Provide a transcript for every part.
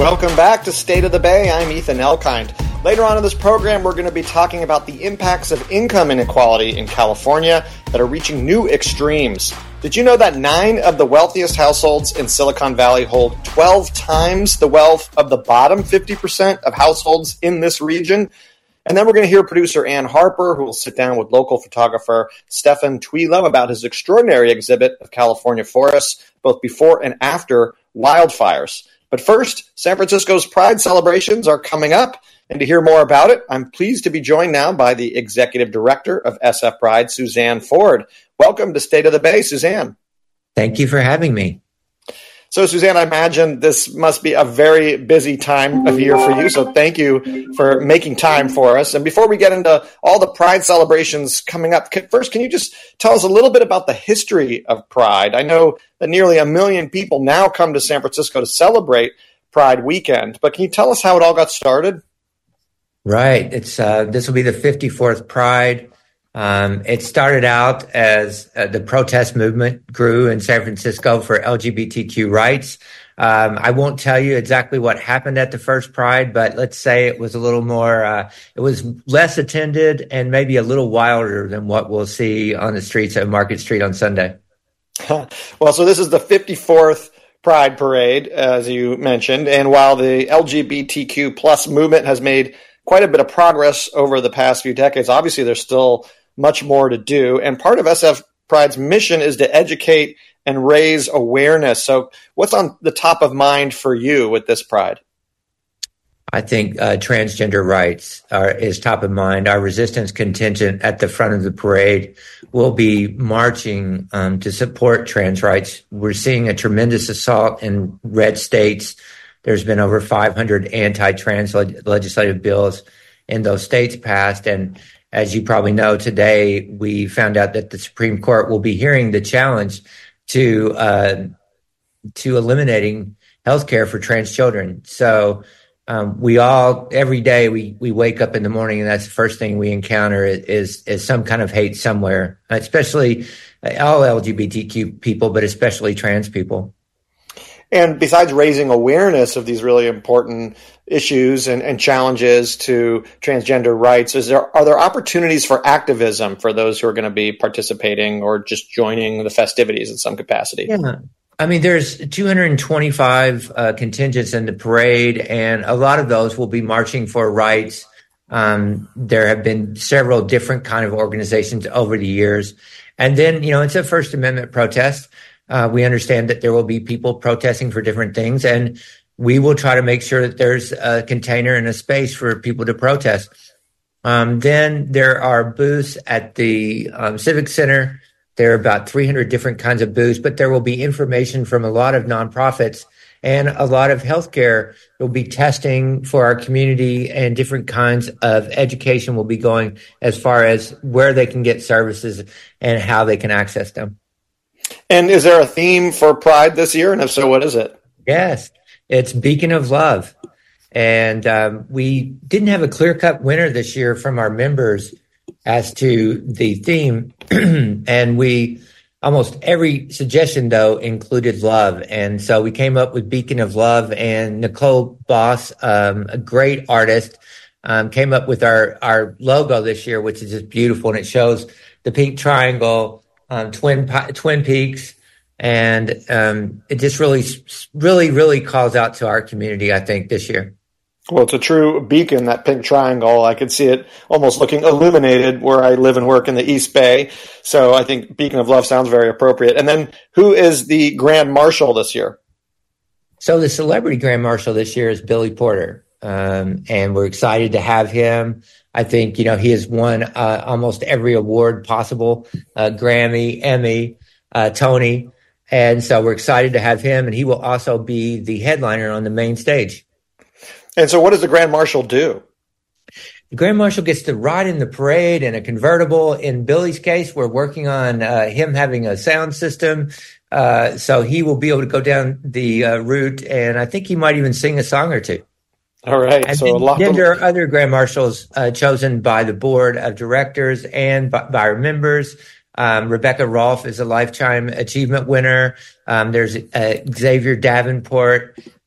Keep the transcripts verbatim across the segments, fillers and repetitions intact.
Welcome back to State of the Bay. I'm Ethan Elkind. Later on in this program, we're going to be talking about the impacts of income inequality in California that are reaching new extremes. Did you know that nine of the wealthiest households in Silicon Valley hold twelve times the wealth of the bottom fifty percent of households in this region? And then we're going to hear producer Ann Harper, who will sit down with local photographer Stefan Twilo about his extraordinary exhibit of California forests, both before and after wildfires. But first, San Francisco's Pride celebrations are coming up. And to hear more about it, I'm pleased to be joined now by the executive director of S F Pride, Suzanne Ford. Welcome to State of the Bay, Suzanne. Thank you for having me. So, Suzanne, I imagine this must be a very busy time of year for you. So thank you for making time for us. And before we get into all the Pride celebrations coming up, first, can you just tell us a little bit about the history of Pride? I know that nearly a million people now come to San Francisco to celebrate Pride weekend, but can you tell us how it all got started? Right. It's uh, this will be the fifty-fourth Pride. Um, it started out as uh, the protest movement grew in San Francisco for L G B T Q rights. Um, I won't tell you exactly what happened at the first Pride, but let's say it was a little more, uh, it was less attended and maybe a little wilder than what we'll see on the streets of Market Street on Sunday. Well, so this is the fifty-fourth Pride Parade, as you mentioned. And while the L G B T Q plus movement has made quite a bit of progress over the past few decades, obviously there's still much more to do. And part of S F Pride's mission is to educate and raise awareness. So what's on the top of mind for you with this Pride? I think uh, transgender rights are, is top of mind. Our resistance contingent at the front of the parade will be marching um, to support trans rights. We're seeing a tremendous assault in red states. There's been over five hundred anti-trans leg- legislative bills in those states passed. And as you probably know, today we found out that the Supreme Court will be hearing the challenge to uh, to eliminating health care for trans children. So um, we all, every day we, we wake up in the morning and that's the first thing we encounter is, is some kind of hate somewhere, especially all L G B T Q people, but especially trans people. And besides raising awareness of these really important issues and, and challenges to transgender rights, is there are there opportunities for activism for those who are going to be participating or just joining the festivities in some capacity? Yeah. I mean, there's two hundred twenty-five uh, contingents in the parade, and a lot of those will be marching for rights. Um, there have been several different kind of organizations over the years. And then, you know, it's a First Amendment protest. Uh, we understand that there will be people protesting for different things, and we will try to make sure that there's a container and a space for people to protest. Um, then there are booths at the um, Civic Center. There are about three hundred different kinds of booths, but there will be information from a lot of nonprofits and a lot of healthcare. There will be testing for our community, and different kinds of education will be going as far as where they can get services and how they can access them. And is there a theme for Pride this year? And if so, what is it? Yes, it's Beacon of Love. And um, we didn't have a clear-cut winner this year from our members as to the theme. And we, almost every suggestion, though, included love. And so we came up with Beacon of Love. And Nicole Boss, um, a great artist, um, came up with our, our logo this year, which is just beautiful. And it shows the pink triangle, Um, Twin Twin Peaks, and um, it just really, really, really calls out to our community, I think, this year. Well, it's a true beacon, that pink triangle. I could see it almost looking illuminated where I live and work in the East Bay. So I think Beacon of Love sounds very appropriate. And then who is the Grand Marshal this year? So the celebrity Grand Marshal this year is Billy Porter, um, and we're excited to have him. I think, you know, he has won uh, almost every award possible, uh, Grammy, Emmy, uh, Tony. And so we're excited to have him. And he will also be the headliner on the main stage. And so what does the Grand Marshal do? The Grand Marshal gets to ride in the parade in a convertible. In Billy's case, we're working on uh, him having a sound system. Uh, so he will be able to go down the uh, route. And I think he might even sing a song or two. All right. And so then, a lot then of... there are other Grand Marshals uh, chosen by the board of directors and by, by our members. Um, Rebecca Rolfe is a Lifetime Achievement winner. Um, there's uh, Xavier Davenport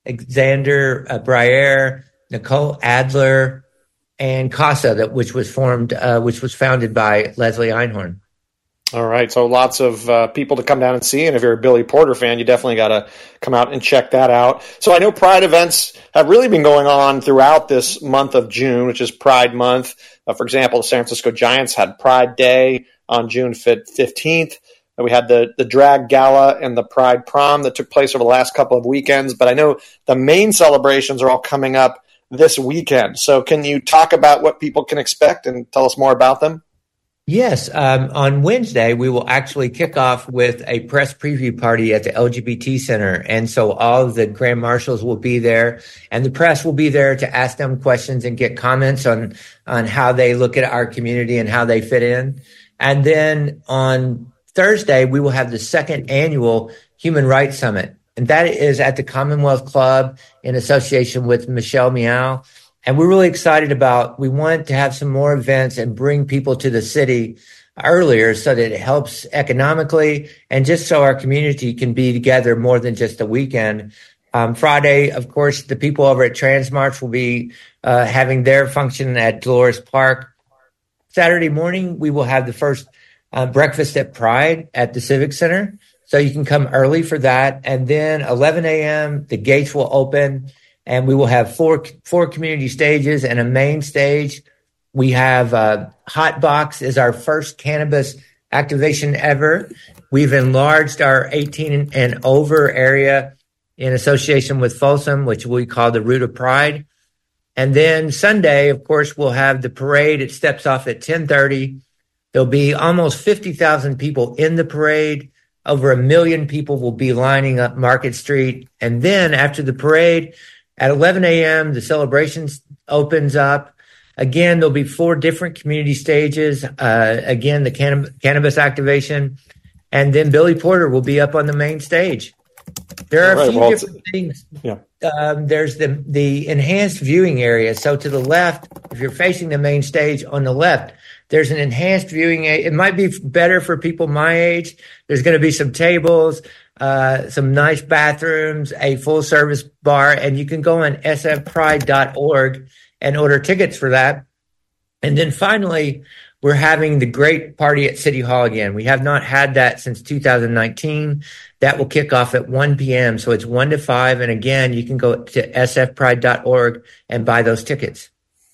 Xander uh, Breyer, Nicole Adler, and CASA, that which was formed, uh, which was founded by Leslie Einhorn. All right, so lots of uh, people to come down and see, and if you're a Billy Porter fan, you definitely got to come out and check that out. So I know Pride events have really been going on throughout this month of June, which is Pride Month. Uh, for example, the San Francisco Giants had Pride Day on June fifteenth. And we had the, the drag gala and the Pride prom that took place over the last couple of weekends. But I know the main celebrations are all coming up this weekend. So can you talk about what people can expect and tell us more about them? Yes. Um, on Wednesday, we will actually kick off with a press preview party at the L G B T Center. And so all of the grand marshals will be there, and the press will be there to ask them questions and get comments on, on how they look at our community and how they fit in. And then on Thursday, we will have the second annual Human Rights Summit, and that is at the Commonwealth Club in association with Michelle Meow. And we're really excited about, we want to have some more events and bring people to the city earlier so that it helps economically and just so our community can be together more than just a weekend. Um, Friday, of course, the people over at Transmarch will be uh, having their function at Dolores Park. Saturday morning, we will have the first Uh, breakfast at Pride at the Civic Center. So you can come early for that. And then eleven a.m., the gates will open, and we will have four, four community stages and a main stage. We have uh, Hot Box is our first cannabis activation ever. We've enlarged our eighteen and over area in association with Folsom, which we call the Root of Pride. And then Sunday, of course, we'll have the parade. It steps off at ten thirty. There'll be almost fifty thousand people in the parade. Over a million people will be lining up Market Street. And then after the parade, at eleven a.m., the celebration opens up. Again, there'll be four different community stages. Uh, again, the canna- cannabis activation. And then Billy Porter will be up on the main stage. There are right, a few well, different things. Yeah. Um, there's the, the enhanced viewing area. So to the left, if you're facing the main stage on the left, there's an enhanced viewing. It might be better for people my age. There's going to be some tables, uh, some nice bathrooms, a full service bar, and you can go on s f pride dot org and order tickets for that. And then finally, we're having the great party at City Hall again. We have not had that since two thousand nineteen. That will kick off at one p.m. So it's one to five. And again, you can go to s f pride dot org and buy those tickets.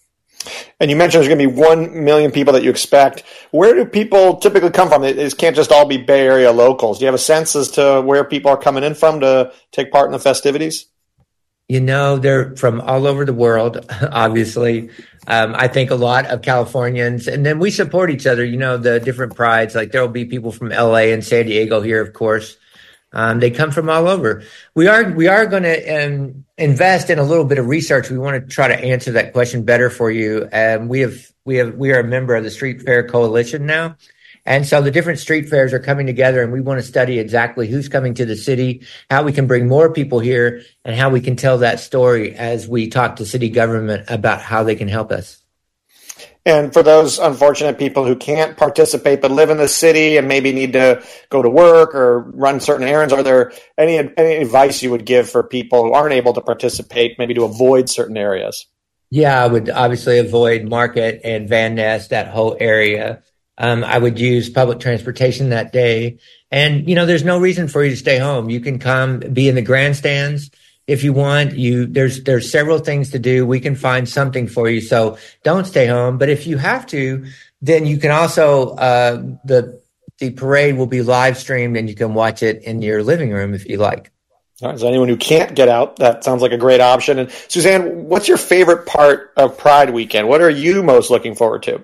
And you mentioned there's going to be one million people that you expect. Where do people typically come from? It, it can't just all be Bay Area locals. Do you have a sense as to where people are coming in from to take part in the festivities? You know, they're from all over the world, obviously. Um, I think a lot of Californians, and then we support each other, you know, the different prides. Like there will be people from L A and San Diego here, of course. Um, they come from all over. We are we are going to um, invest in a little bit of research. We want to try to answer that question better for you. And we have we have we are a member of the Street Fair Coalition now, and so the different street fairs are coming together, and we want to study exactly who's coming to the city, how we can bring more people here, and how we can tell that story as we talk to city government about how they can help us. And for those unfortunate people who can't participate but live in the city and maybe need to go to work or run certain errands, are there any any advice you would give for people who aren't able to participate, maybe to avoid certain areas? Yeah, I would obviously avoid Market and Van Ness, that whole area. Um, I would use public transportation that day. And, you know, there's no reason for you to stay home. You can come be in the grandstands. If you want, you there's there's several things to do. We can find something for you. So don't stay home. But if you have to, then you can also uh, the the parade will be live streamed, and you can watch it in your living room if you like. All right, so anyone who can't get out, that sounds like a great option. And Suzanne, what's your favorite part of Pride Weekend? What are you most looking forward to?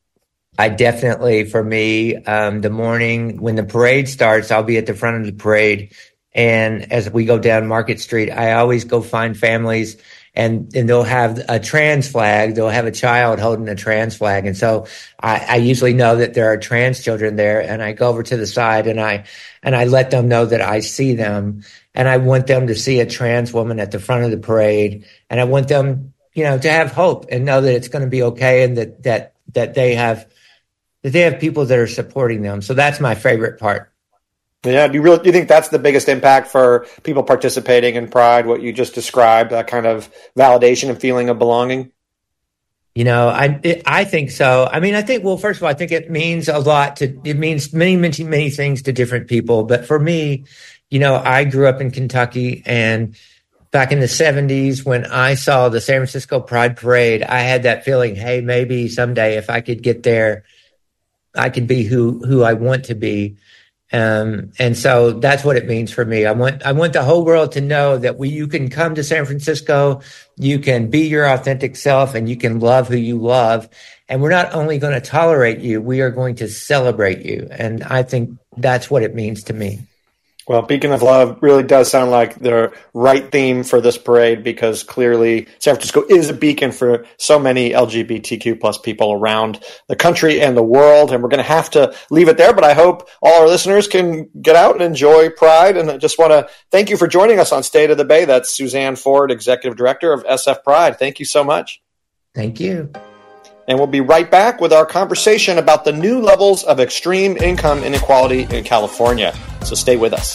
I definitely, for me, um, the morning when the parade starts, I'll be at the front of the parade. And as we go down Market Street, I always go find families, and, and they'll have a trans flag. They'll have a child holding a trans flag. And so I, I usually know that there are trans children there, and I go over to the side and I, and I let them know that I see them, and I want them to see a trans woman at the front of the parade. And I want them, you know, to have hope and know that it's going to be okay, and that, that, that they have, that they have people that are supporting them. So that's my favorite part. Yeah, do you really do you think that's the biggest impact for people participating in Pride? What you just described, that kind of validation and feeling of belonging. You know, I it, I think so. I mean, I think well, first of all, I think it means a lot to. It means many, many, many things to different people. But for me, you know, I grew up in Kentucky, and back in the seventies, when I saw the San Francisco Pride Parade, I had that feeling, hey, maybe someday if I could get there, I could be who who I want to be. Um, and so that's what it means for me. I want, I want the whole world to know that we, you can come to San Francisco, you can be your authentic self, and you can love who you love. And we're not only going to tolerate you, we are going to celebrate you. And I think that's what it means to me. Well, Beacon of Love really does sound like the right theme for this parade, because clearly San Francisco is a beacon for so many L G B T Q plus people around the country and the world. And we're going to have to leave it there, but I hope all our listeners can get out and enjoy Pride. And I just want to thank you for joining us on State of the Bay. That's Suzanne Ford, Executive Director of S F Pride. Thank you so much. Thank you. And we'll be right back with our conversation about the new levels of extreme income inequality in California. So stay with us.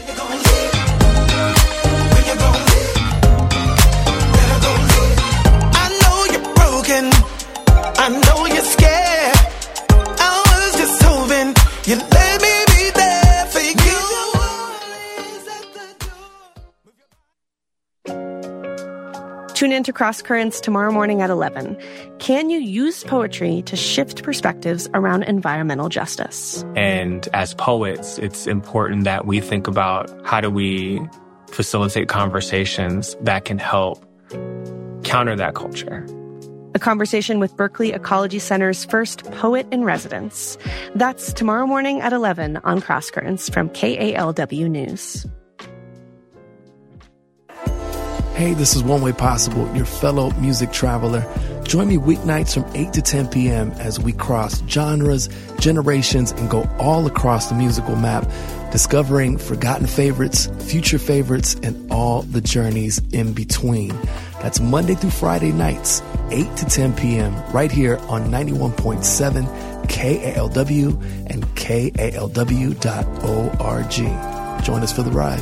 I know you're broken. I know you're scared. I was just hoping you'd let me be there for you. Tune in to Cross Currents tomorrow morning at eleven. Can you use poetry to shift perspectives around environmental justice? And as poets, it's important that we think about how do we facilitate conversations that can help counter that culture. A conversation with Berkeley Ecology Center's first poet in residence. That's tomorrow morning at eleven on Cross Currents from K A L W News. Hey, this is One Way Possible, your fellow music traveler. Join me weeknights from eight to ten p.m. as we cross genres, generations, and go all across the musical map, discovering forgotten favorites, future favorites, and all the journeys in between. That's Monday through Friday nights, eight to ten p.m., right here on ninety-one point seven K A L W and K A L W dot org. Join us for the ride.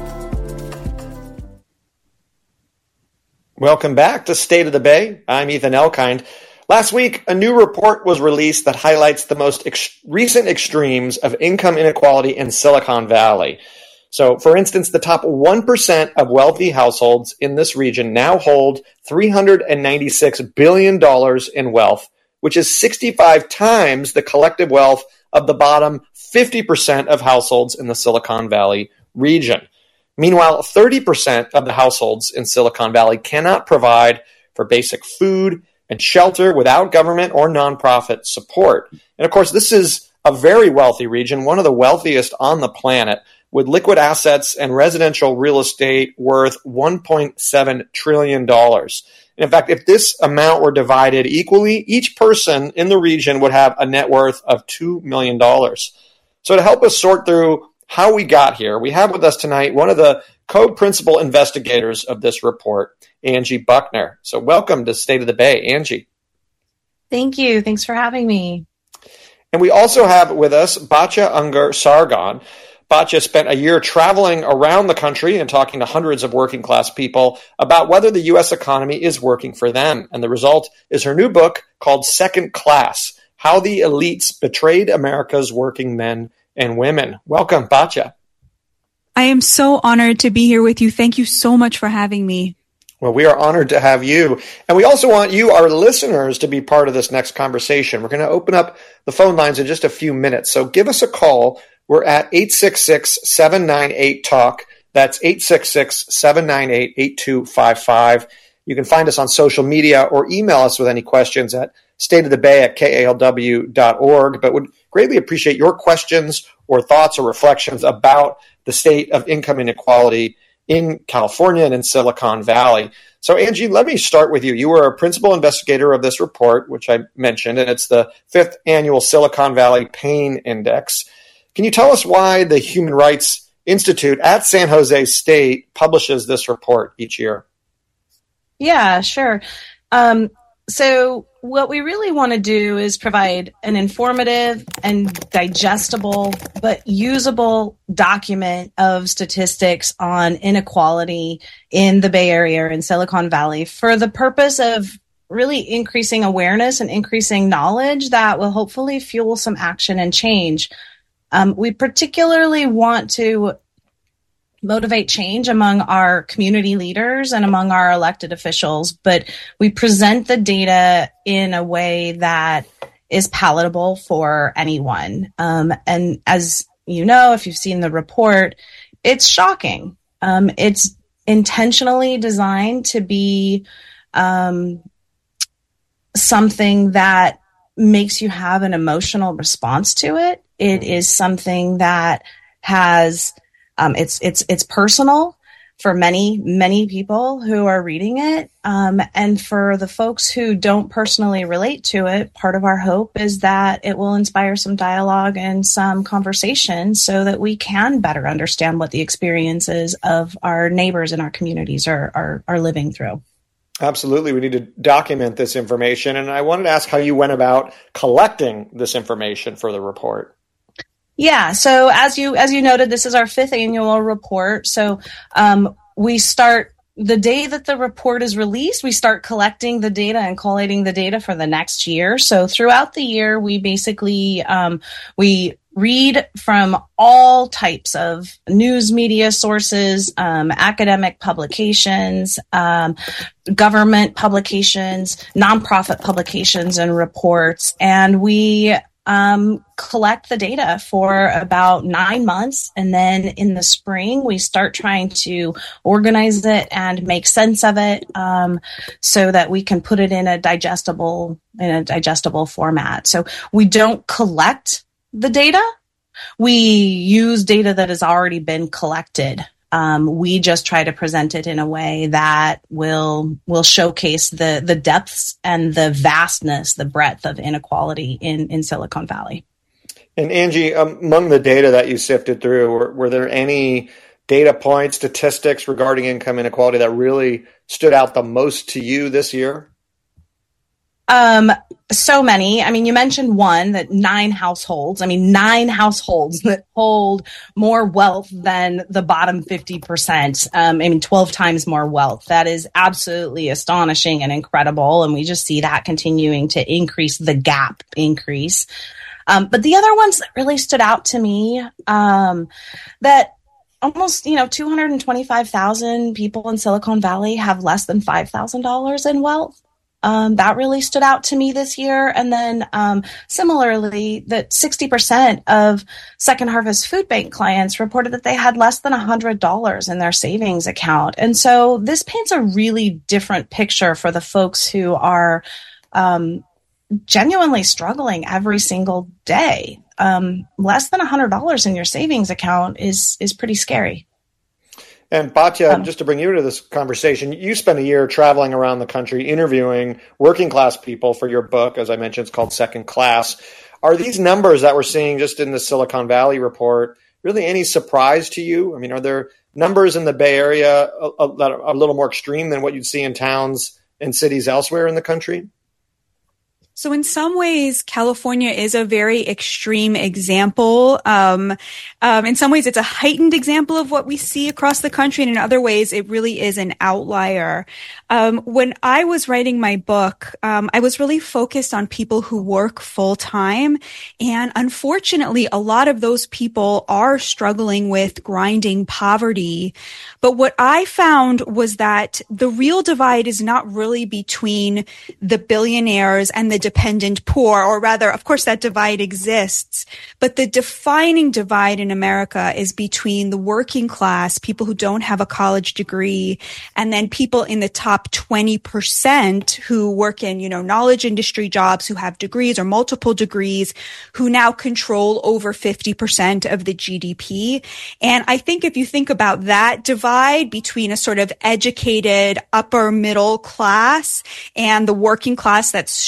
Welcome back to State of the Bay. I'm Ethan Elkind. Last week, a new report was released that highlights the most ex- recent extremes of income inequality in Silicon Valley. So, for instance, the top one percent of wealthy households in this region now hold three hundred ninety-six billion dollars in wealth, which is sixty-five times the collective wealth of the bottom fifty percent of households in the Silicon Valley region. Meanwhile, thirty percent of the households in Silicon Valley cannot provide for basic food and shelter without government or nonprofit support. And of course, this is a very wealthy region, one of the wealthiest on the planet, with liquid assets and residential real estate worth one point seven trillion dollars. And in fact, if this amount were divided equally, each person in the region would have a net worth of two million dollars. So to help us sort through how we got here, we have with us tonight one of the co-principal investigators of this report, Angie Buckner. So welcome to State of the Bay, Angie. Thank you. Thanks for having me. And we also have with us Batya Ungar Sargon. Batya spent a year traveling around the country and talking to hundreds of working class people about whether the U S economy is working for them. And the result is her new book called Second Class: How the Elites Betrayed America's Working Men and Women. Welcome, Batya. I am so honored to be here with you. Thank you so much for having me. Well, we are honored to have you. And we also want you, our listeners, to be part of this next conversation. We're going to open up the phone lines in just a few minutes. So give us a call. We're at eight six six, seven nine eight, talk. That's eight six six, seven nine eight, eight two five five. You can find us on social media or email us with any questions at stateofthebay at K A L W dot org. But would greatly appreciate your questions or thoughts or reflections about the state of income inequality in California and in Silicon Valley. So, Angie, let me start with you. You were a principal investigator of this report, which I mentioned, and it's the fifth annual Silicon Valley Pain Index. Can you tell us why the Human Rights Institute at San Jose State publishes this report each year? Yeah, sure. Um, so what we really want to do is provide an informative and digestible but usable document of statistics on inequality in the Bay Area and Silicon Valley for the purpose of really increasing awareness and increasing knowledge that will hopefully fuel some action and change. Um, we particularly want to motivate change among our community leaders and among our elected officials, but we present the data in a way that is palatable for anyone. Um, and as you know, if you've seen the report, it's shocking. Um, it's intentionally designed to be um, something that makes you have an emotional response to it. It is something that has Um, it's it's it's personal for many many people who are reading it, um, and for the folks who don't personally relate to it. Part of our hope is that it will inspire some dialogue and some conversation, so that we can better understand what the experiences of our neighbors and our communities are are, are living through. Absolutely, we need to document this information, and I wanted to ask how you went about collecting this information for the report. Yeah. So as you, as you noted, this is our fifth annual report. So, um, we start the day that the report is released, we start collecting the data and collating the data for the next year. So throughout the year, we basically, um, we read from all types of news media sources, um, academic publications, um, government publications, nonprofit publications and reports. And we, Um, collect the data for about nine months. And then in the spring, we start trying to organize it and make sense of it, um, so that we can put it in a digestible, in a digestible format. So we don't collect the data. We use data that has already been collected. Um, we just try to present it in a way that will will showcase the the depths and the vastness, the breadth of inequality in, in Silicon Valley. And Angie, um, among the data that you sifted through, were, were there any data points, statistics regarding income inequality that really stood out the most to you this year? Um, so many. I mean, you mentioned one, that nine households, I mean, nine households that hold more wealth than the bottom fifty percent. Um, I mean, twelve times more wealth. That is absolutely astonishing and incredible. And we just see that continuing to increase, the gap increase. Um, but the other ones that really stood out to me, um, that almost, you know, two hundred twenty-five thousand people in Silicon Valley have less than five thousand dollars in wealth. Um, that really stood out to me this year. And then um, similarly, that sixty percent of Second Harvest Food Bank clients reported that they had less than one hundred dollars in their savings account. And so this paints a really different picture for the folks who are um, genuinely struggling every single day. Um, less than one hundred dollars in your savings account is is pretty scary. And Batya, Um, just to bring you into this conversation, you spent a year traveling around the country interviewing working class people for your book. As I mentioned, it's called Second Class. Are these numbers that we're seeing just in the Silicon Valley report really any surprise to you? I mean, are there numbers in the Bay Area a, a, that are a little more extreme than what you'd see in towns and cities elsewhere in the country? So in some ways, California is a very extreme example. Um, um, in some ways, it's a heightened example of what we see across the country. And in other ways, it really is an outlier. Um, when I was writing my book, um, I was really focused on people who work full time. And unfortunately, a lot of those people are struggling with grinding poverty. But what I found was that the real divide is not really between the billionaires and the dependent poor, or rather, of course, that divide exists. But the defining divide in America is between the working class, people who don't have a college degree, and then people in the top twenty percent who work in, you know, knowledge industry jobs, who have degrees or multiple degrees, who now control over fifty percent of the G D P. And I think if you think about that divide between a sort of educated upper middle class and the working class that's struggling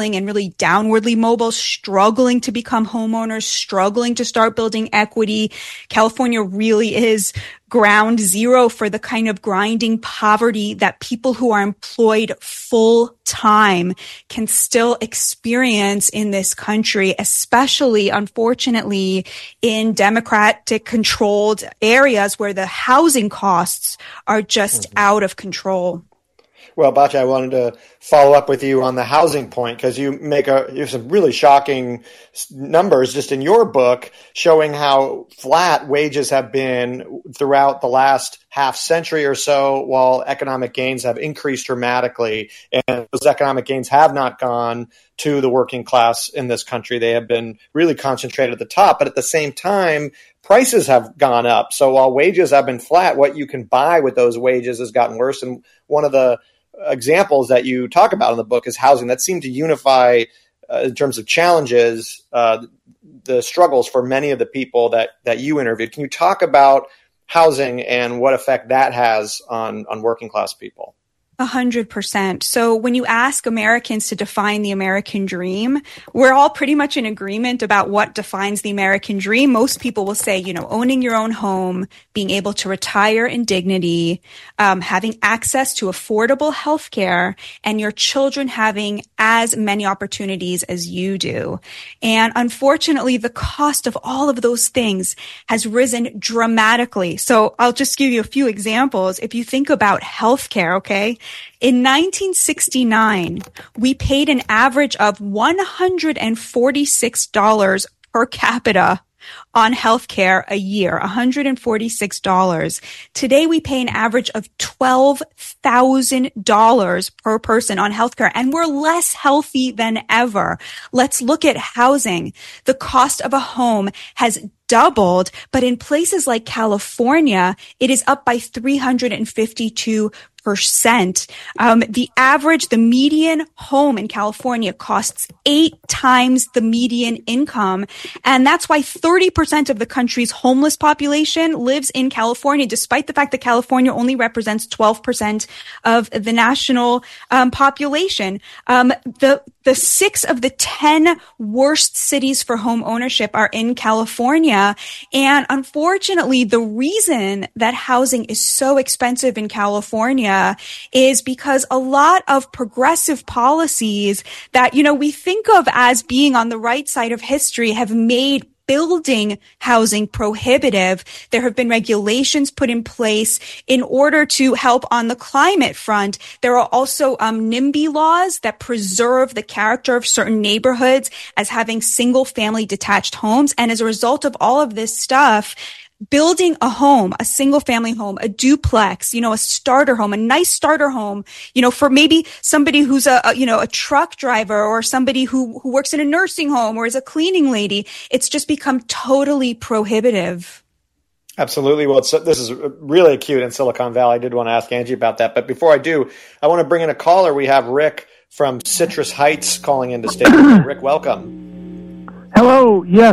feeling and really downwardly mobile, struggling to become homeowners, struggling to start building equity. California really is ground zero for the kind of grinding poverty that people who are employed full time can still experience in this country, especially, unfortunately, in Democratic controlled areas where the housing costs are just mm-hmm. out of control. Well, Batya, I wanted to follow up with you on the housing point because you make a you have some really shocking numbers just in your book showing how flat wages have been throughout the last half century or so, while economic gains have increased dramatically. And those economic gains have not gone to the working class in this country. They have been really concentrated at the top. But at the same time, prices have gone up. So while wages have been flat, what you can buy with those wages has gotten worse. And one of the examples that you talk about in the book is housing that seem to unify uh, in terms of challenges, uh, the struggles for many of the people that, that you interviewed. Can you talk about housing and what effect that has on, on working class people? A hundred percent. So when you ask Americans to define the American dream, we're all pretty much in agreement about what defines the American dream. Most people will say, you know, owning your own home, being able to retire in dignity, um, having access to affordable health care, and your children having as many opportunities as you do. And unfortunately, the cost of all of those things has risen dramatically. So I'll just give you a few examples. If you think about health care, okay? In nineteen sixty-nine, we paid an average of one hundred forty-six dollars per capita on healthcare a year, one hundred forty-six dollars. Today, we pay an average of twelve thousand dollars per person on healthcare, and we're less healthy than ever. Let's look at housing. The cost of a home has doubled, but in places like California, it is up by three hundred fifty-two percent. Um, the average, the median home in California costs eight times the median income. And that's why thirty percent of the country's homeless population lives in California, despite the fact that California only represents twelve percent of the national um, population. Um, the, the six of the ten worst cities for home ownership are in California. And unfortunately, the reason that housing is so expensive in California is because a lot of progressive policies that, you know, we think of as being on the right side of history have made building housing prohibitive. There have been regulations put in place in order to help on the climate front. There are also um, NIMBY laws that preserve the character of certain neighborhoods as having single family detached homes. And as a result of all of this stuff, building a home, a single family home, a duplex, you know, a starter home, a nice starter home, you know, for maybe somebody who's a, a you know, a truck driver or somebody who, who works in a nursing home or is a cleaning lady, it's just become totally prohibitive. Absolutely. Well, it's, this is really acute in Silicon Valley. I did want to ask Angie about that. But before I do, I want to bring in a caller. We have Rick from Citrus Heights calling into station. Rick, welcome. Hello. Yes.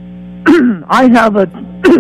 I have a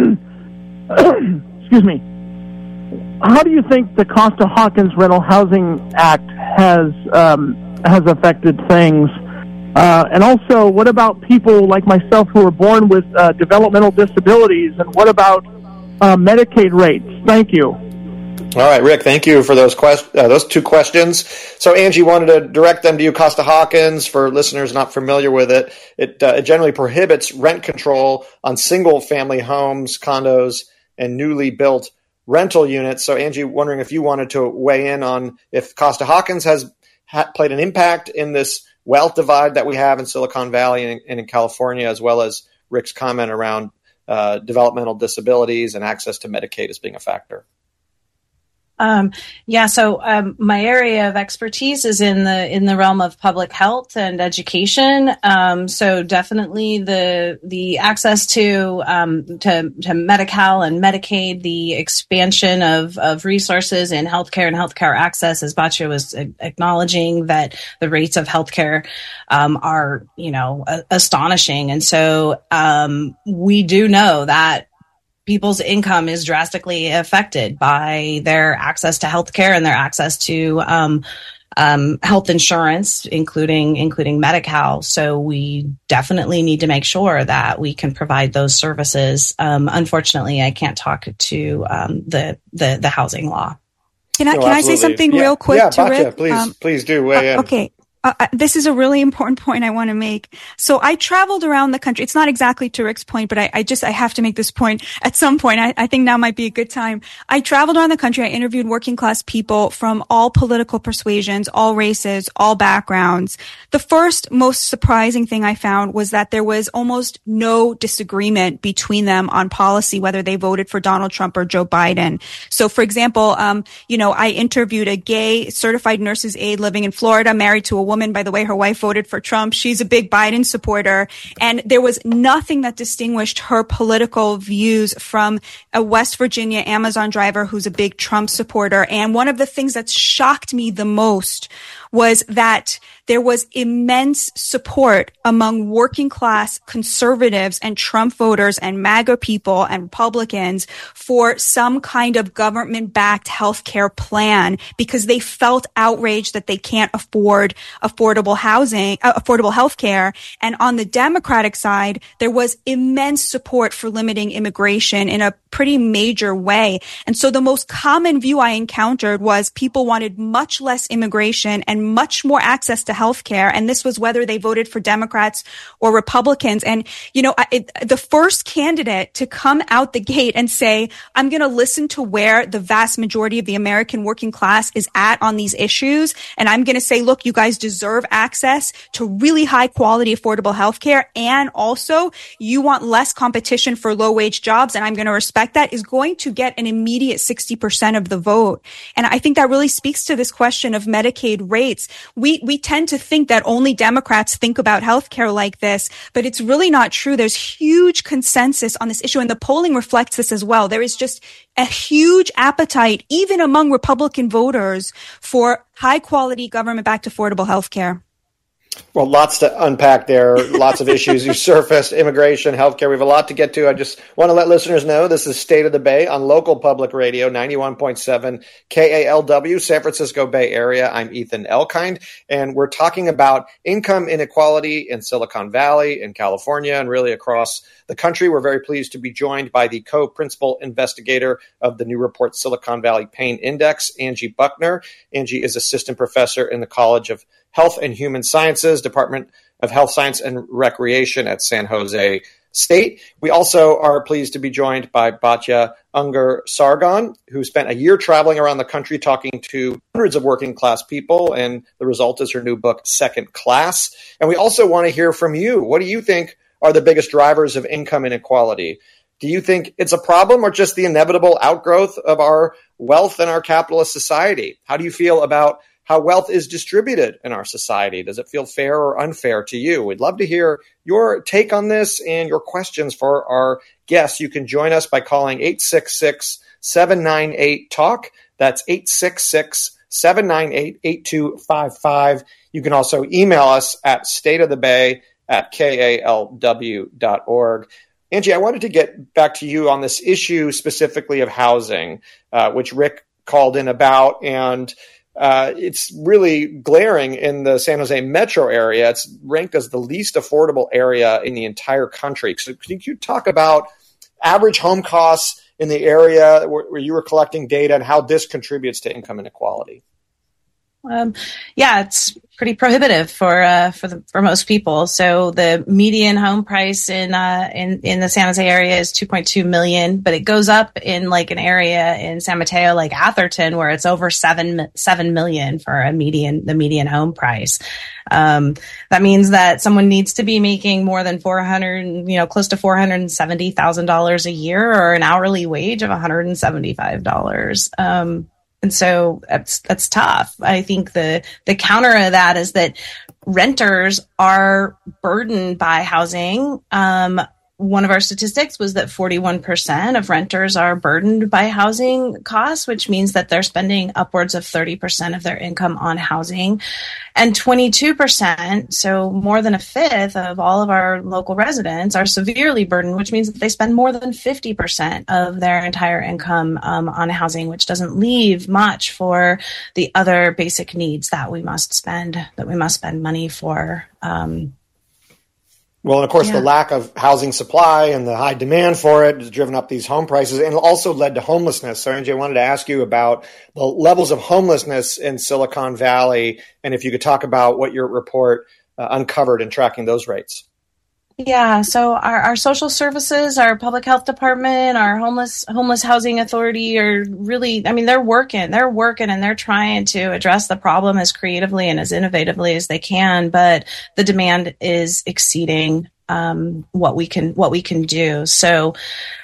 excuse me. How do you think the Costa-Hawkins Rental Housing Act has um, has affected things? Uh, and also, what about people like myself who are born with uh, developmental disabilities? And what about uh, Medicaid rates? Thank you. All right, Rick, thank you for those quest- uh, those two questions. So Angie wanted to direct them to you. Costa-Hawkins, for listeners not familiar with it, it, uh, it generally prohibits rent control on single-family homes, condos, and newly built rental units. So Angie, wondering if you wanted to weigh in on if Costa-Hawkins has ha- played an impact in this wealth divide that we have in Silicon Valley and, and in California, as well as Rick's comment around uh, developmental disabilities and access to Medicaid as being a factor. Um, yeah, so um, my area of expertise is in the in the realm of public health and education. Um, so definitely the the access to um, to to Medi-Cal and Medicaid, the expansion of of resources in healthcare and healthcare access, as Batya was acknowledging, that the rates of healthcare um, are you know a- astonishing, and so um, we do know that people's income is drastically affected by their access to healthcare and their access to um, um, health insurance, including including Medi-Cal. So we definitely need to make sure that we can provide those services. Um, unfortunately, I can't talk to um, the, the the housing law. Can I no, can I say something yeah. real quick yeah, to Batya, Rick? please, Um, please do weigh uh, in. Okay. Uh, this is a really important point I want to make. So I traveled around the country. It's not exactly to Rick's point, but I, I just, I have to make this point at some point. I, I think now might be a good time. I traveled around the country. I interviewed working class people from all political persuasions, all races, all backgrounds. The first most surprising thing I found was that there was almost no disagreement between them on policy, whether they voted for Donald Trump or Joe Biden. So for example, um, you know, I interviewed a gay certified nurse's aide living in Florida, married to a woman. By the way, her wife voted for Trump. She's a big Biden supporter. And there was nothing that distinguished her political views from a West Virginia Amazon driver who's a big Trump supporter. And one of the things that shocked me the most was that there was immense support among working class conservatives and Trump voters and MAGA people and Republicans for some kind of government-backed healthcare plan because they felt outraged that they can't afford affordable housing, uh, affordable healthcare. And on the Democratic side, there was immense support for limiting immigration in a pretty major way. And so the most common view I encountered was people wanted much less immigration and much more access to healthcare. And this was whether they voted for Democrats or Republicans. And, you know, it, the first candidate to come out the gate and say, I'm going to listen to where the vast majority of the American working class is at on these issues. And I'm going to say, look, you guys deserve access to really high quality, affordable healthcare. And also you want less competition for low wage jobs. And I'm going to respect that, is going to get an immediate sixty percent of the vote. And I think that really speaks to this question of Medicaid rates. We, we tend to think that only Democrats think about healthcare like this, but it's really not true. There's huge consensus on this issue, and the polling reflects this as well. There is just a huge appetite, even among Republican voters, for high quality government-backed affordable healthcare. Well, lots to unpack there. Lots of issues you surfaced: immigration, healthcare. We have a lot to get to. I just want to let listeners know this is State of the Bay on local public radio, ninety-one point seven K A L W, San Francisco Bay Area. I'm Ethan Elkind, and we're talking about income inequality in Silicon Valley, in California, and really across the country. We're very pleased to be joined by the co-principal investigator of the new report, Silicon Valley Pain Index, Angie Buckner. Angie is assistant professor in the College of Health and Human Sciences, Department of Health Science and Recreation at San Jose State. We also are pleased to be joined by Batya Ungar-Sargon, who spent a year traveling around the country talking to hundreds of working class people, and the result is her new book, Second Class. And we also want to hear from you. What do you think are the biggest drivers of income inequality? Do you think it's a problem or just the inevitable outgrowth of our wealth and our capitalist society? How do you feel about how wealth is distributed in our society? Does it feel fair or unfair to you? We'd love to hear your take on this and your questions for our guests. You can join us by calling eight six six, seven nine eight, talk. That's eight six six, seven nine eight, eight two five five. You can also email us at stateofthebay at K A L W dot org. Angie, I wanted to get back to you on this issue specifically of housing, uh, which Rick called in about, and Uh, it's really glaring in the San Jose metro area. It's ranked as the least affordable area in the entire country. So could you talk about average home costs in the area where, where you were collecting data and how this contributes to income inequality? Um, yeah, it's pretty prohibitive for uh, for the for most people. So the median home price in uh, in in the San Jose area is two point two million, but it goes up in like an area in San Mateo, like Atherton, where it's over seven seven million for a median the median home price. Um, that means that someone needs to be making more than four hundred, you know, close to four hundred seventy thousand dollars a year, or an hourly wage of one hundred seventy five dollars. Um, And so that's, that's tough. I think the, the counter of that is that renters are burdened by housing, um, one of our statistics was that forty-one percent of renters are burdened by housing costs, which means that they're spending upwards of thirty percent of their income on housing. And twenty-two percent, so more than a fifth of all of our local residents are severely burdened, which means that they spend more than fifty percent of their entire income um, on housing, which doesn't leave much for the other basic needs that we must spend, that we must spend money for. Um, Well, and of course, Yeah. the lack of housing supply and the high demand for it has driven up these home prices and also led to homelessness. So, Angie, I wanted to ask you about the levels of homelessness in Silicon Valley, and if you could talk about what your report uh, uncovered in tracking those rates. Yeah, so our, our social services, our public health department, our homeless homeless housing authority are really, I mean, they're working, they're working and they're trying to address the problem as creatively and as innovatively as they can, but the demand is exceeding um, what we can what we can do. So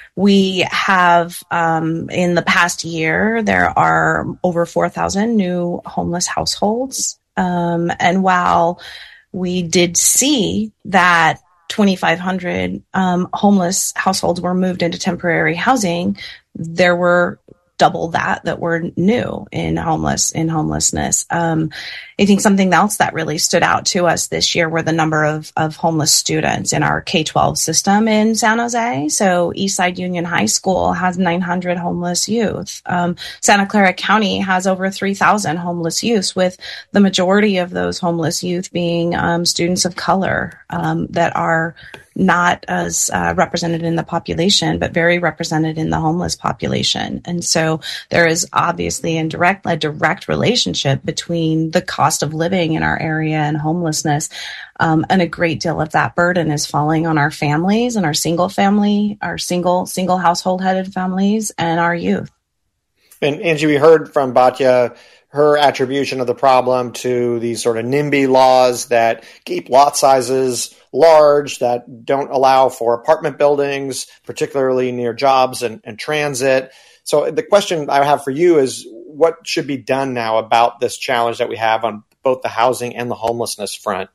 we have, um, in the past year, there are over four thousand new homeless households. Um, and while we did see that twenty-five hundred um, homeless households were moved into temporary housing, there were double that that were new in homeless in homelessness. Um, I think something else that really stood out to us this year were the number of, of homeless students in our K twelve system in San Jose. So Eastside Union High School has nine hundred homeless youth. Um, Santa Clara County has over three thousand homeless youth, with the majority of those homeless youth being um, students of color um, that are not as uh, represented in the population, but very represented in the homeless population. And so there is obviously a direct, a direct relationship between the cost of living in our area and homelessness. Um, and a great deal of that burden is falling on our families and our single family, our single, single household headed families and our youth. And Angie, we heard from Batya her attribution of the problem to these sort of NIMBY laws that keep lot sizes large, that don't allow for apartment buildings, particularly near jobs and, and transit. So the question I have for you is, what should be done now about this challenge that we have on both the housing and the homelessness front?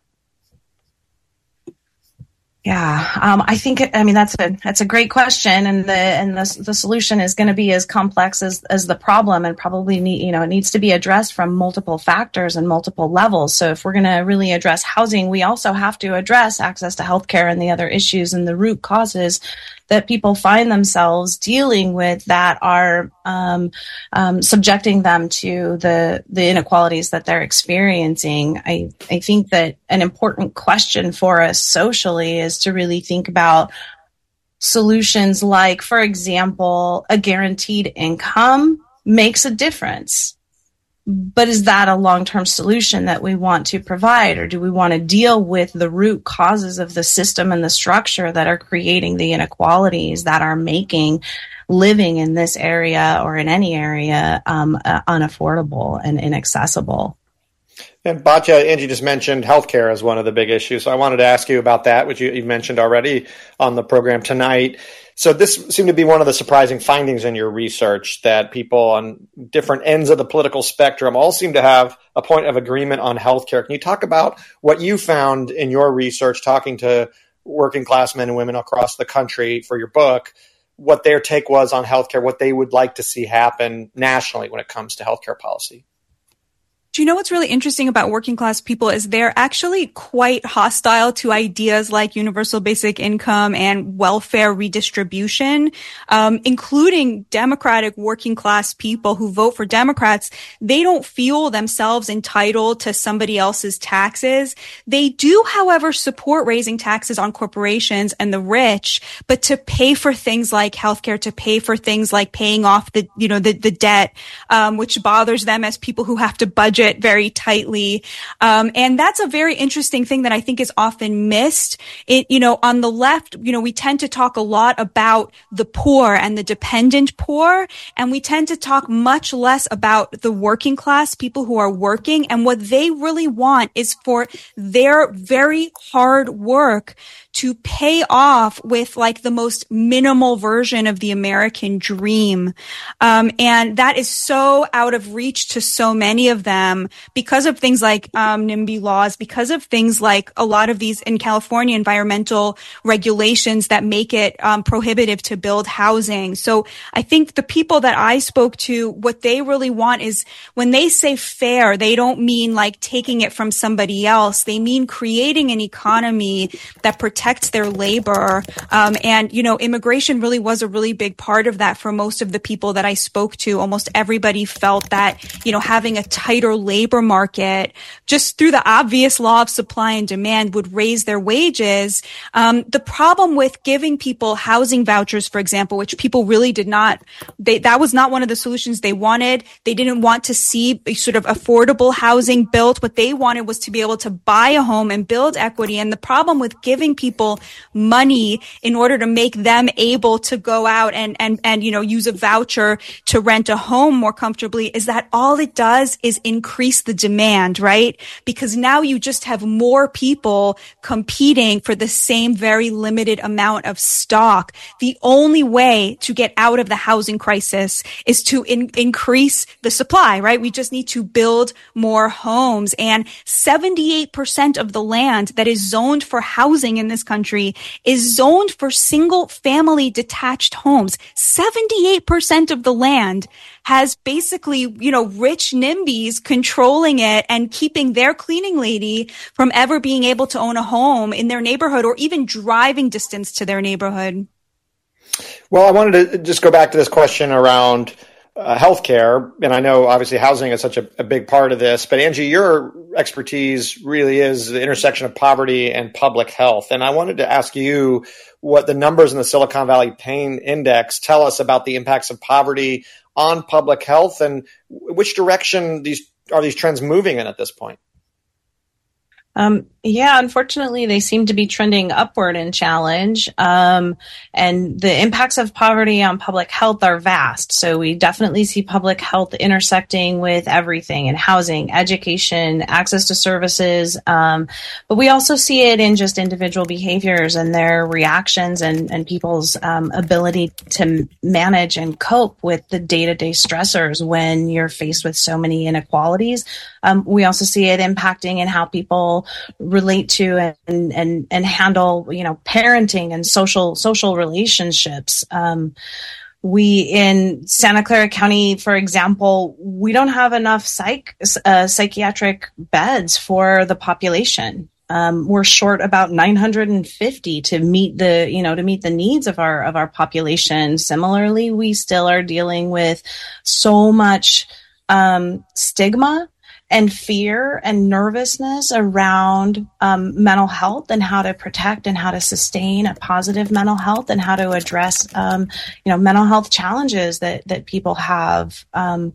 Yeah, um, I think, I mean, that's a, that's a great question. And the, and the, the solution is going to be as complex as, as the problem, and probably need, you know, it needs to be addressed from multiple factors and multiple levels. So if we're going to really address housing, we also have to address access to healthcare and the other issues and the root causes that people find themselves dealing with that are um, um, subjecting them to the the inequalities that they're experiencing. I, I think that an important question for us socially is to really think about solutions like, for example, a guaranteed income makes a difference. But is that a long-term solution that we want to provide, or do we want to deal with the root causes of the system and the structure that are creating the inequalities that are making living in this area or in any area um, uh, unaffordable and inaccessible? And Batya, Angie just mentioned healthcare as one of the big issues. So I wanted to ask you about that, which you, you mentioned already on the program tonight. So this seemed to be one of the surprising findings in your research, that people on different ends of the political spectrum all seem to have a point of agreement on healthcare. Can you talk about what you found in your research, talking to working class men and women across the country for your book, what their take was on healthcare, what they would like to see happen nationally when it comes to healthcare policy? Do you know what's really interesting about working class people is they're actually quite hostile to ideas like universal basic income and welfare redistribution, um, including Democratic working class people who vote for Democrats. They don't feel themselves entitled to somebody else's taxes. They do, however, support raising taxes on corporations and the rich, but to pay for things like healthcare, to pay for things like paying off the, you know, the, the debt, um, which bothers them as people who have to budget very tightly. Um, and that's a very interesting thing that I think is often missed. It, you know, on the left, you know, we tend to talk a lot about the poor and the dependent poor, and we tend to talk much less about the working class, people who are working, and what they really want is for their very hard work to pay off with like the most minimal version of the American dream. Um, and that is so out of reach to so many of them because of things like um, NIMBY laws, because of things like a lot of these in California environmental regulations that make it um, prohibitive to build housing. So I think the people that I spoke to, what they really want is when they say fair, they don't mean like taking it from somebody else. They mean creating an economy that protects their labor. Um, and, you know, immigration really was a really big part of that for most of the people that I spoke to. Almost everybody felt that, you know, having a tighter labor market just through the obvious law of supply and demand would raise their wages. Um, the problem with giving people housing vouchers, for example, which people really did not, they, that was not one of the solutions they wanted. They didn't want to see sort of affordable housing built. What they wanted was to be able to buy a home and build equity. And the problem with giving people money in order to make them able to go out and, and, and, you know, use a voucher to rent a home more comfortably is that all it does is increase the demand, right? Because now you just have more people competing for the same very limited amount of stock. The only way to get out of the housing crisis is to in, increase the supply, right? We just need to build more homes. And seventy-eight percent of the land that is zoned for housing in this country is zoned for single family detached homes. seventy-eight percent of the land has basically, you know, rich NIMBYs controlling it and keeping their cleaning lady from ever being able to own a home in their neighborhood or even driving distance to their neighborhood. Well, I wanted to just go back to this question around uh, healthcare, and I know obviously housing is such a, a big part of this, but Angie, your expertise really is the intersection of poverty and public health. And I wanted to ask you what the numbers in the Silicon Valley Pain Index tell us about the impacts of poverty on public health and which direction these are these trends moving in at this point? Um, yeah, unfortunately, they seem to be trending upward in challenge. Um, and the impacts of poverty on public health are vast. So we definitely see public health intersecting with everything in housing, education, access to services. Um, but we also see it in just individual behaviors and their reactions and, and people's um, ability to manage and cope with the day-to-day stressors when you're faced with so many inequalities. Um, we also see it impacting in how people relate to and, and, and handle, you know, parenting and social, social relationships. Um, we in Santa Clara County, for example, we don't have enough psych, uh, psychiatric beds for the population. Um, we're short about nine hundred fifty to meet the, you know, to meet the needs of our, of our population. Similarly, we still are dealing with so much, um, stigma and fear and nervousness around um, mental health and how to protect and how to sustain a positive mental health and how to address, um, you know, mental health challenges that that people have. Um,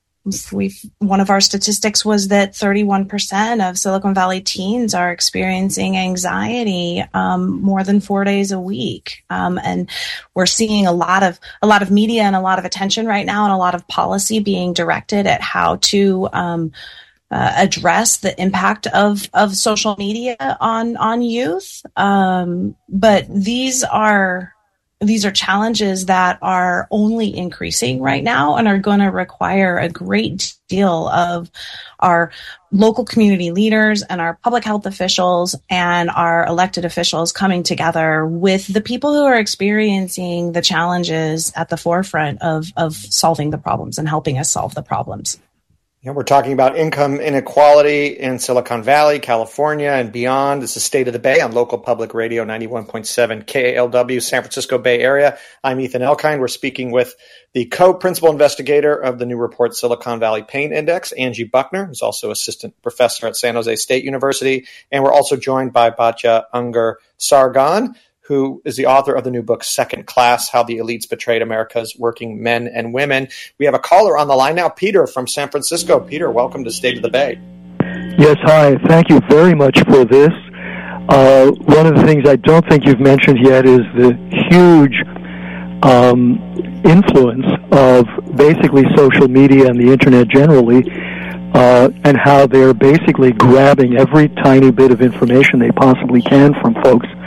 we've one of our statistics was that thirty-one percent of Silicon Valley teens are experiencing anxiety um, more than four days a week, um, and we're seeing a lot of a lot of media and a lot of attention right now and a lot of policy being directed at how to um, uh, address the impact of of social media on on youth. Um, but these are. These are challenges that are only increasing right now and are going to require a great deal of our local community leaders and our public health officials and our elected officials coming together with the people who are experiencing the challenges at the forefront of, of solving the problems and helping us solve the problems. Yeah, we're talking about income inequality in Silicon Valley, California, and beyond. This is State of the Bay on local public radio, ninety-one point seven K A L W, San Francisco Bay Area. I'm Ethan Elkind. We're speaking with the co-principal investigator of the new report, Silicon Valley Pain Index, Angie Buckner, who's also assistant professor at San Jose State University. And we're also joined by Batya Ungar-Sargon, who is the author of the new book, Second Class, How the Elites Betrayed America's Working Men and Women. We have a caller on the line now, Peter from San Francisco. Peter, welcome to State of the Bay. Yes, hi. Thank you very much for this. Uh, one of the things I don't think you've mentioned yet is the huge um, influence of basically social media and the internet generally, uh, and how they're basically grabbing every tiny bit of information they possibly can from folks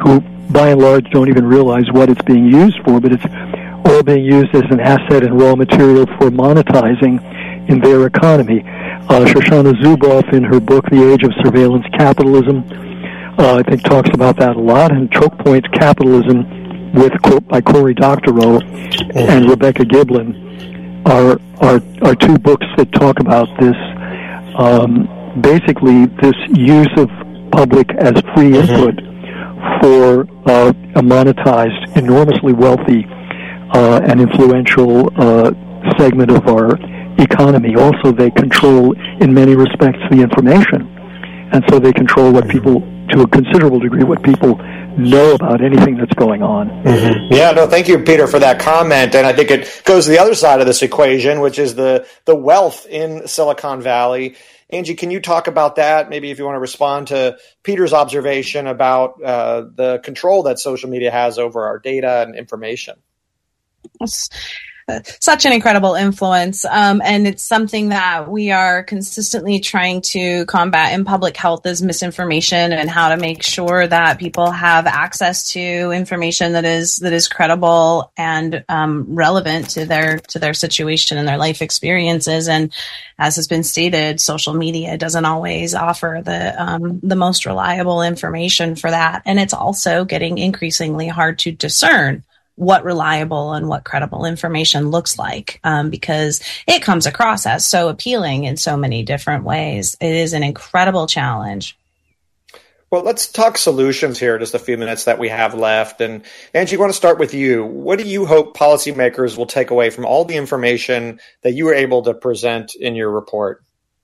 who, by and large, don't even realize what it's being used for, but it's all being used as an asset and raw material for monetizing in their economy. Uh, Shoshana Zuboff, in her book, The Age of Surveillance Capitalism, uh, I think talks about that a lot, and Choke Point's Capitalism, with quote by Cory Doctorow and Rebecca Giblin, are, are, are two books that talk about this, um, basically this use of public as free input for uh, a monetized, enormously wealthy uh, and influential uh, segment of our economy. Also, they control, in many respects, the information. And so they control what people, to a considerable degree, what people know about anything that's going on. Mm-hmm. Yeah, no, thank you, Peter, for that comment. And I think it goes to the other side of this equation, which is the, the wealth in Silicon Valley. Angie, can you talk about that? Maybe if you want to respond to Peter's observation about uh, the control that social media has over our data and information. Yes. Such an incredible influence. Um, and it's something that we are consistently trying to combat in public health is misinformation, and how to make sure that people have access to information that is, that is credible and, um, relevant to their, to their situation and their life experiences. And as has been stated, social media doesn't always offer the, um, the most reliable information for that. And it's also getting increasingly hard to discern what reliable and what credible information looks like, um, because it comes across as so appealing in so many different ways. It is an incredible challenge. Well, let's talk solutions here, just a few minutes that we have left. And Angie, I want to start with you. What do you hope policymakers will take away from all the information that you were able to present in your report?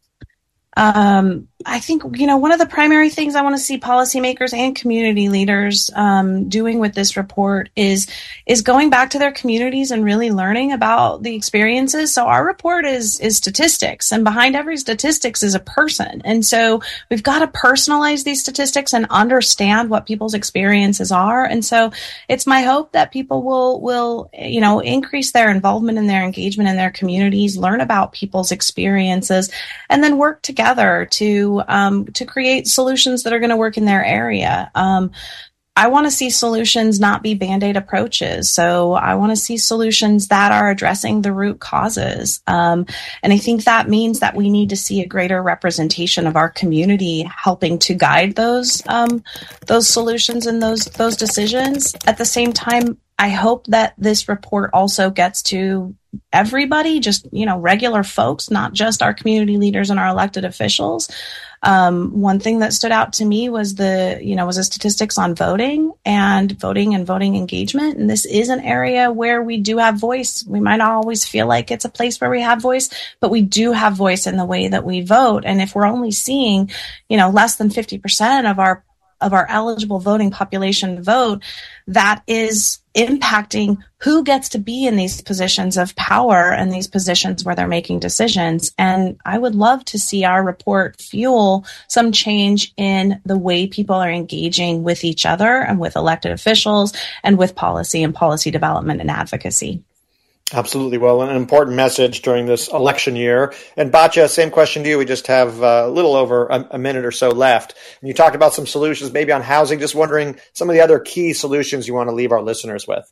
Um, I think, you know, one of the primary things I want to see policymakers and community leaders um, doing with this report is is going back to their communities and really learning about the experiences. So our report is is statistics, and behind every statistics is a person. And so we've got to personalize these statistics and understand what people's experiences are. And so it's my hope that people will will you know increase their involvement and their engagement in their communities, learn about people's experiences, and then work together to Um, to create solutions that are going to work in their area. Um, I want to see solutions not be Band-Aid approaches. So I want to see solutions that are addressing the root causes. Um, and I think that means that we need to see a greater representation of our community helping to guide those um, those solutions and those those decisions. At the same time, I hope that this report also gets to everybody, just, you know, regular folks, not just our community leaders and our elected officials. Um, one thing that stood out to me was the, you know, was the statistics on voting and voting and voting engagement. And this is an area where we do have voice. We might not always feel like it's a place where we have voice, but we do have voice in the way that we vote. And if we're only seeing, you know, less than fifty percent of our of our eligible voting population vote, that is impacting who gets to be in these positions of power and these positions where they're making decisions. And I would love to see our report fuel some change in the way people are engaging with each other and with elected officials and with policy and policy development and advocacy. Absolutely. Well, an important message during this election year. And Batya, same question to you. We just have a little over a, a minute or so left. And you talked about some solutions, maybe on housing. Just wondering some of the other key solutions you want to leave our listeners with.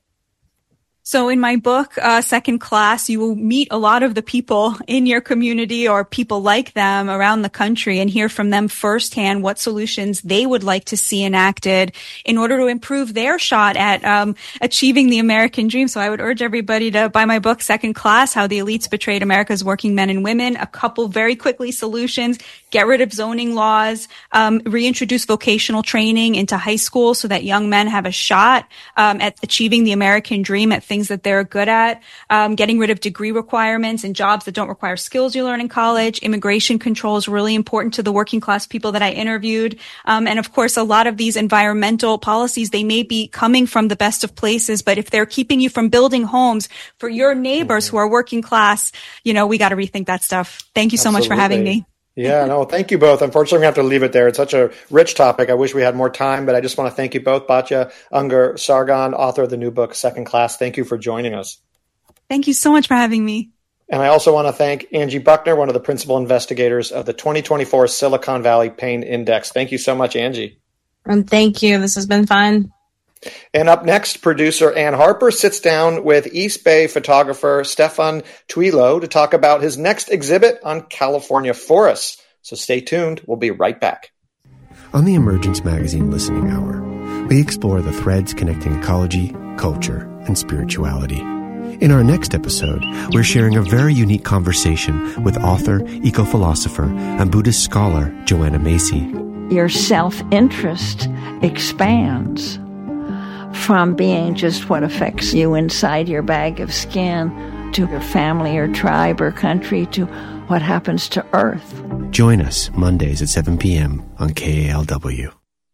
So in my book, uh, Second Class, you will meet a lot of the people in your community or people like them around the country and hear from them firsthand what solutions they would like to see enacted in order to improve their shot at um, achieving the American dream. So I would urge everybody to buy my book, Second Class, How the Elites Betrayed America's Working Men and Women. A couple very quickly solutions: get rid of zoning laws, um, reintroduce vocational training into high school so that young men have a shot um, at achieving the American dream at things that they're good at, um, getting rid of degree requirements and jobs that don't require skills you learn in college. Immigration control is really important to the working class people that I interviewed. Um, and of course, a lot of these environmental policies, they may be coming from the best of places, but if they're keeping you from building homes for your neighbors who are working class, you know, we got to rethink that stuff. Thank you so Absolutely. much for having me. Yeah, no, thank you both. Unfortunately, we have to leave it there. It's such a rich topic. I wish we had more time, but I just want to thank you both. Batya Ungar-Sargon, author of the new book, Second Class. Thank you for joining us. Thank you so much for having me. And I also want to thank Angie Buckner, one of the principal investigators of the twenty twenty-four Silicon Valley Pain Index. Thank you so much, Angie. And thank you. This has been fun. And up next, producer Ann Harper sits down with East Bay photographer Stefan Tuilo to talk about his next exhibit on California forests. So stay tuned. We'll be right back. On the Emergence Magazine Listening Hour, we explore the threads connecting ecology, culture, and spirituality. In our next episode, we're sharing a very unique conversation with author, eco-philosopher, and Buddhist scholar Joanna Macy. Your self-interest expands from being just what affects you inside your bag of skin to your family or tribe or country to what happens to Earth. Join us Mondays at seven p.m. on K A L W.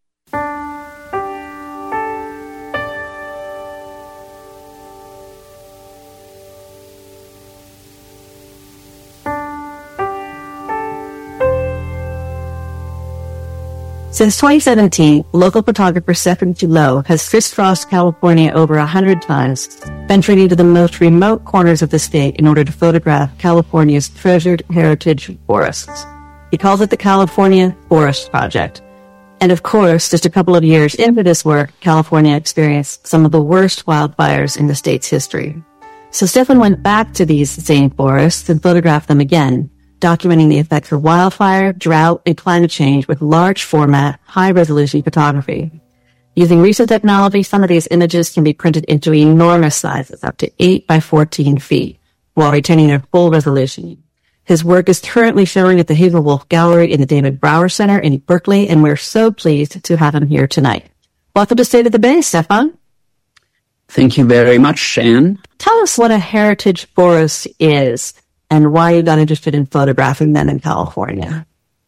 Since twenty seventeen, local photographer Stefan Tuilo has crisscrossed California over a hundred times, venturing into the most remote corners of the state in order to photograph California's treasured heritage forests. He calls it the California Forest Project. And of course, just a couple of years into this work, California experienced some of the worst wildfires in the state's history. So Stefan went back to these same forests and photographed them again, documenting the effects of wildfire, drought, and climate change with large format, high-resolution photography. Using recent technology, some of these images can be printed into enormous sizes, up to eight by fourteen feet, while retaining their full resolution. His work is currently showing at the Hazel Wolf Gallery in the David Brower Center in Berkeley, and we're so pleased to have him here tonight. Welcome to State of the Bay, Stefan. Thank you very much, Anne. Tell us what a heritage forest is and why you got interested in photographing them in California.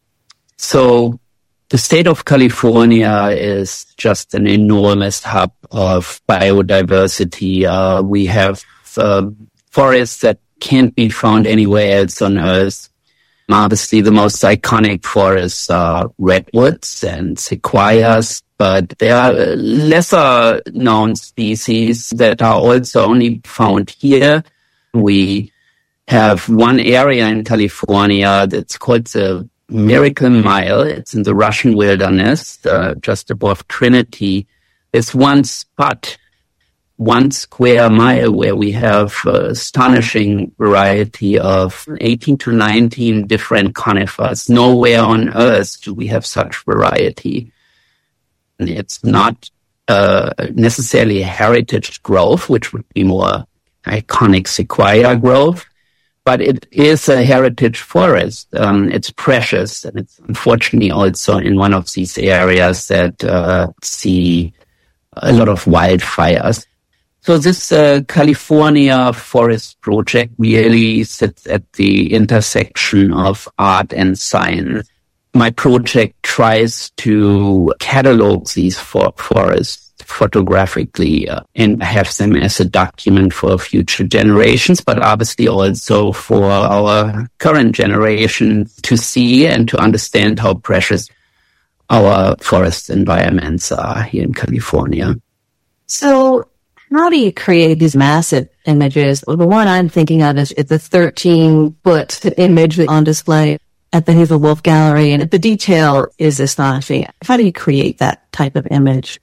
So the state of California is just an enormous hub of biodiversity. Uh, we have uh, forests that can't be found anywhere else on Earth. Obviously, the most iconic forests are redwoods and sequoias, but there are lesser known species that are also only found here. We have one area in California that's called the Miracle Mile. It's in the Russian wilderness, uh, just above Trinity. There's one spot, one square mile, where we have uh, astonishing variety of eighteen to nineteen different conifers. Nowhere on Earth do we have such variety. And it's not uh, necessarily a heritage grove, which would be more iconic sequoia grove. But it is a heritage forest. Um, it's precious, and it's unfortunately also in one of these areas that uh, see a lot of wildfires. So this uh, California Forest Project really sits at the intersection of art and science. My project tries to catalog these for- forests photographically uh, and have them as a document for future generations, but obviously also for our current generation to see and to understand how precious our forest environments are here in California. So how do you create these massive images? Well, the one I'm thinking of is it's a thirteen-foot image on display at the Hazel Wolf Gallery, and the detail is astonishing. How do you create that type of image?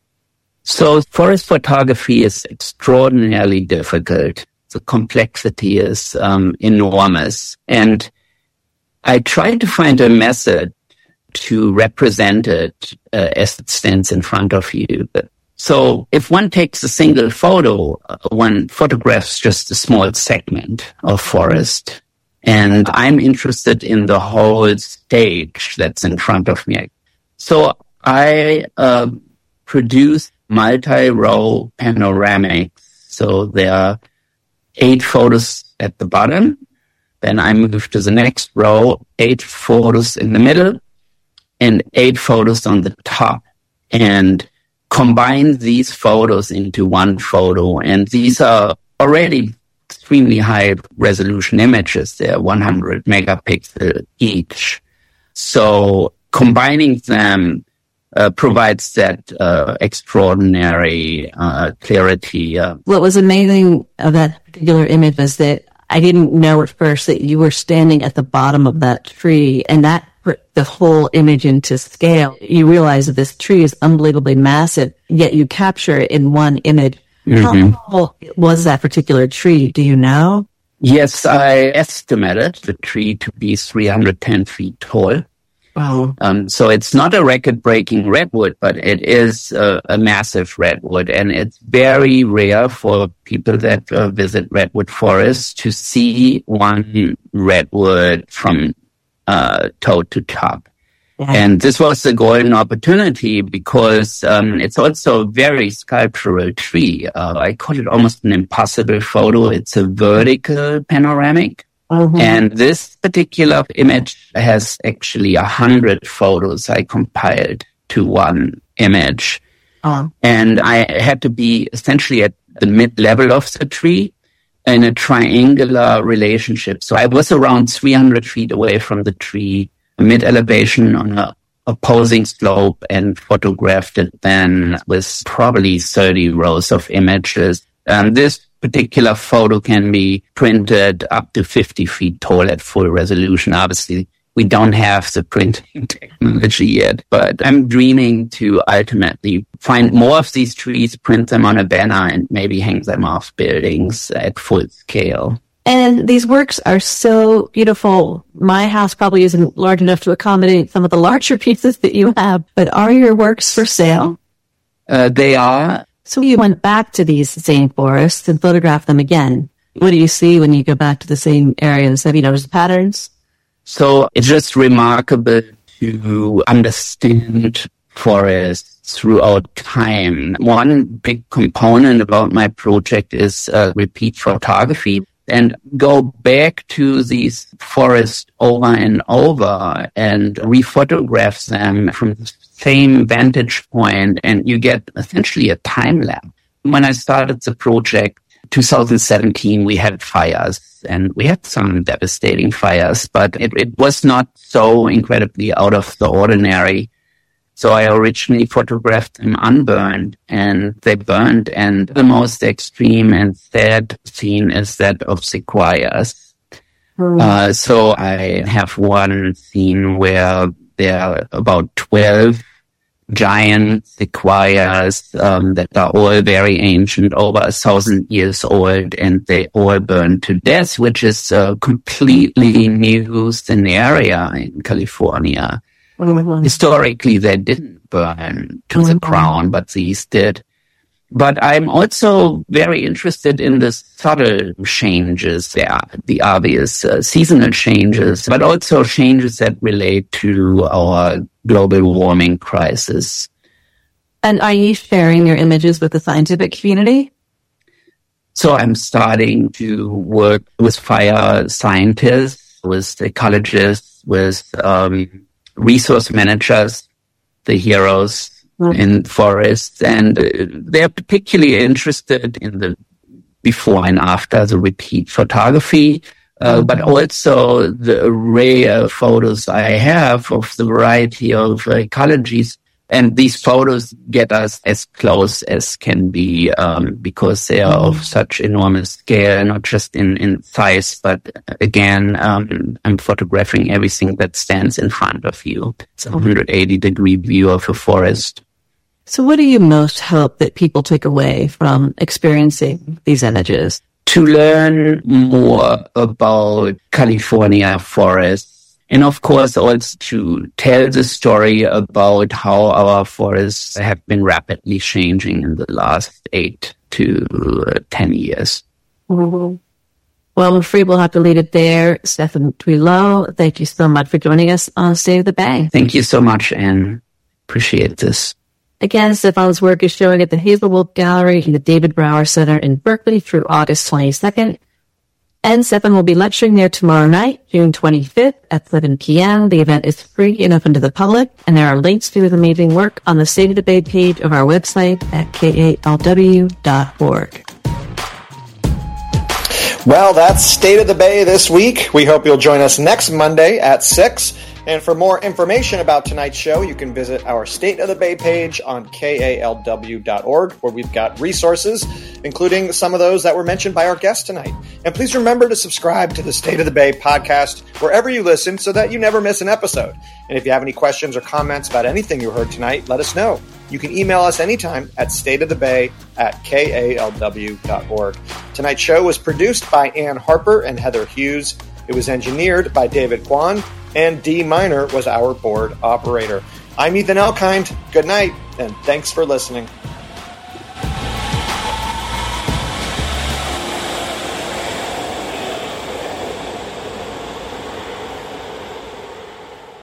So forest photography is extraordinarily difficult. The complexity is um, enormous. And I tried to find a method to represent it uh, as it stands in front of you. So if one takes a single photo, uh, one photographs just a small segment of forest. And I'm interested in the whole stage that's in front of me. So I uh, produced multi-row panoramics. So there are eight photos at the bottom. Then I move to the next row, eight photos in the middle, and eight photos on the top. And combine these photos into one photo. And these are already extremely high resolution images. They're one hundred megapixel each. So combining them Uh, provides that uh, extraordinary uh, clarity. Uh. What was amazing of that particular image is that I didn't know at first that you were standing at the bottom of that tree, and that put the whole image into scale, you realize that this tree is unbelievably massive, yet you capture it in one image. Mm-hmm. How tall was that particular tree? Do you know? Yes, I estimated the tree to be three hundred ten feet tall. Wow. Um, so it's not a record-breaking redwood, but it is a, a massive redwood, and it's very rare for people that uh, visit redwood forests to see one redwood from uh, toe to top. Yeah. And this was a golden opportunity because um, it's also a very sculptural tree. Uh, I call it almost an impossible photo. It's a vertical panoramic. Mm-hmm. And this particular image has actually a hundred photos I compiled to one image. Uh-huh. And I had to be essentially at the mid-level of the tree in a triangular relationship. So I was around three hundred feet away from the tree, mid-elevation on a opposing slope, and photographed it then with probably thirty rows of images. Um, this particular photo can be printed up to fifty feet tall at full resolution. Obviously, we don't have the printing technology yet, but I'm dreaming to ultimately find more of these trees, print them on a banner, and maybe hang them off buildings at full scale. And these works are so beautiful. My house probably isn't large enough to accommodate some of the larger pieces that you have, but are your works for sale? Uh, they are. So you went back to these same forests and photographed them again. What do you see when you go back to the same areas? Have you noticed patterns? So it's just remarkable to understand forests throughout time. One big component about my project is uh, repeat photography, and go back to these forests over and over and rephotograph them from the same vantage point, and you get essentially a time lapse. When I started the project, two thousand seventeen, we had fires, and we had some devastating fires, but it, it was not so incredibly out of the ordinary. So I originally photographed them unburned, and they burned, and the most extreme and sad scene is that of sequoias. Mm. Uh, so I have one scene where there are about twelve giant sequoias um, that are all very ancient, over a thousand years old, and they all burned to death, which is a completely new scenario in California. Mm-hmm. Historically, they didn't burn to mm-hmm. the ground, but these did. But I'm also very interested in the subtle changes there, the obvious uh, seasonal changes, but also changes that relate to our global warming crisis. And are you sharing your images with the scientific community? So I'm starting to work with fire scientists, with ecologists, with um, resource managers, the heroes in forests, and uh, they're particularly interested in the before and after, the repeat photography, uh, but also the array of photos I have of the variety of ecologies. And these photos get us as close as can be, um, because they are of such enormous scale, not just in, in size, but again, um, I'm photographing everything that stands in front of you. It's a one hundred eighty degree view of a forest. So what do you most hope that people take away from experiencing these images? To learn more about California forests. And of course, also to tell the story about how our forests have been rapidly changing in the last eight to ten years. Mm-hmm. Well, I'm afraid we'll have to leave it there. Stefan Tuilot, thank you so much for joining us on State of the Bay. Thank you so much, Anne. Appreciate this. Again, Stefan's work is showing at the Hazel Wolf Gallery in the David Brower Center in Berkeley through August twenty-second. And Stefan will be lecturing there tomorrow night, June twenty-fifth at seven p.m. The event is free and open to the public, and there are links to his amazing work on the State of the Bay page of our website at K A L W dot org. Well, that's State of the Bay this week. We hope you'll join us next Monday at six And for more information about tonight's show, you can visit our State of the Bay page on K A L W dot org, where we've got resources, including some of those that were mentioned by our guest tonight. And please remember to subscribe to the State of the Bay podcast wherever you listen so that you never miss an episode. And if you have any questions or comments about anything you heard tonight, let us know. You can email us anytime at stateofthebay at K A L W dot org. Tonight's show was produced by Ann Harper and Heather Hughes. It was engineered by David Kwan, and Dee Minor was our board operator. I'm Ethan Elkind. Good night, and thanks for listening.